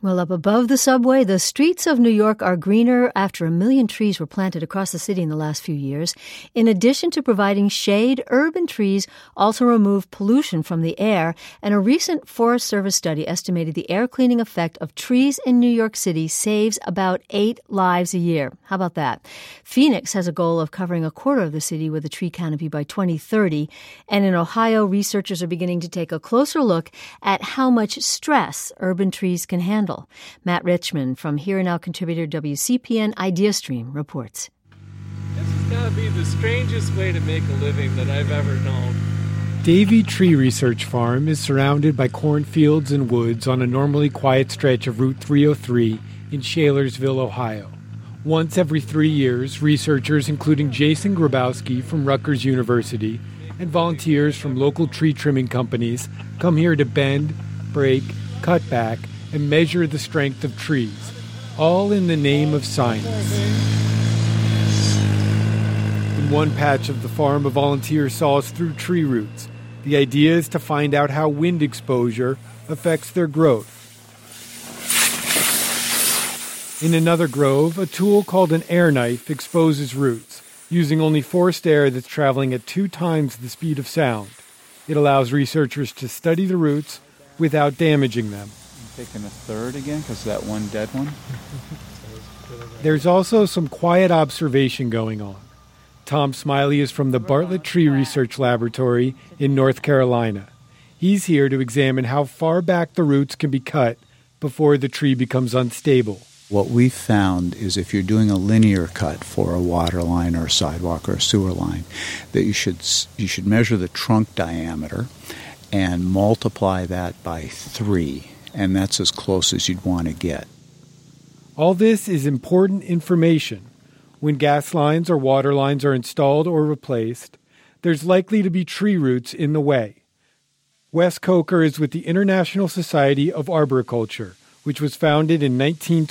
Well, up above the subway, the streets of New York are greener after 1 million trees were planted across the city in the last few years. In addition to providing shade, urban trees also remove pollution from the air, and a recent Forest Service study estimated the air cleaning effect of trees in New York City saves about 8 lives a year. How about that? Phoenix has a goal of covering a quarter of the city with a tree canopy by 2030, and in Ohio, researchers are beginning to take a closer look at how much stress urban trees can handle. Matt Richmond from Here and Now contributor WCPN IdeaStream reports. This has got to be the strangest way to make a living that I've ever known. Davy Tree Research Farm is surrounded by cornfields and woods on a normally quiet stretch of Route 303 in Shalersville, Ohio. Once every 3 years, researchers including Jason Grabowski from Rutgers University and volunteers from local tree trimming companies come here to bend, break, cut back, and measure the strength of trees, all in the name of science. In one patch of the farm, a volunteer saws through tree roots. The idea is to find out how wind exposure affects their growth. In another grove, a tool called an air knife exposes roots, using only forced air that's traveling at 2 times the speed of sound. It allows researchers to study the roots without damaging them. Taking a third again because that one dead one. There's also some quiet observation going on. Tom Smiley is from the Bartlett Tree Research Laboratory in North Carolina. He's here to examine how far back the roots can be cut before the tree becomes unstable. What we found is if you're doing a linear cut for a water line or a sidewalk or a sewer line, that you should measure the trunk diameter and multiply that by 3. And that's as close as you'd want to get. All this is important information. When gas lines or water lines are installed or replaced, there's likely to be tree roots in the way. Wes Coker is with the International Society of Arboriculture, which was founded in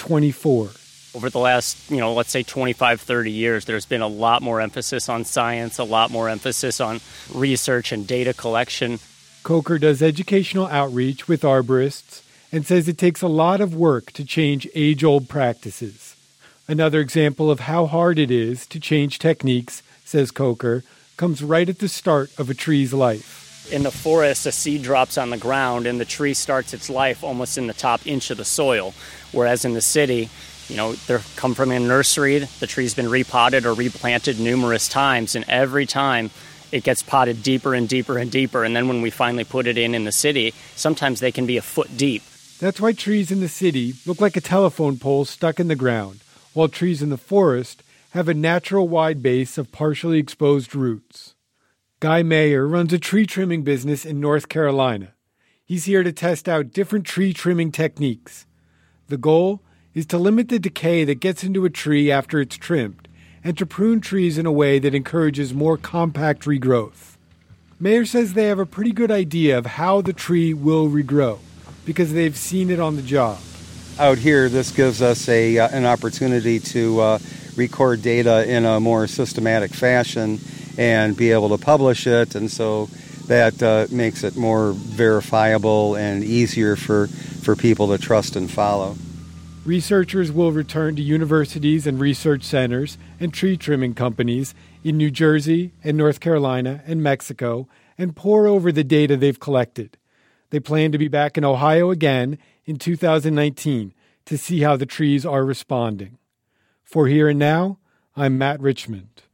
1924. Over the last, let's say 25, 30 years, there's been a lot more emphasis on science, a lot more emphasis on research and data collection. Coker does educational outreach with arborists and says it takes a lot of work to change age-old practices. Another example of how hard it is to change techniques, says Coker, comes right at the start of a tree's life. In the forest, a seed drops on the ground and the tree starts its life almost in the top inch of the soil, whereas in the city, they come from a nursery, the tree's been repotted or replanted numerous times, and every time it gets potted deeper and deeper and deeper, and then when we finally put it in the city, sometimes they can be a foot deep. That's why trees in the city look like a telephone pole stuck in the ground, while trees in the forest have a natural wide base of partially exposed roots. Guy Mayer runs a tree trimming business in North Carolina. He's here to test out different tree trimming techniques. The goal is to limit the decay that gets into a tree after it's trimmed, and to prune trees in a way that encourages more compact regrowth. Mayer says they have a pretty good idea of how the tree will regrow, because they've seen it on the job. Out here, this gives us an opportunity to record data in a more systematic fashion and be able to publish it, and so that makes it more verifiable and easier for people to trust and follow. Researchers will return to universities and research centers and tree trimming companies in New Jersey and North Carolina and Mexico and pore over the data they've collected. They plan to be back in Ohio again in 2019 to see how the trees are responding. For Here and Now, I'm Matt Richmond.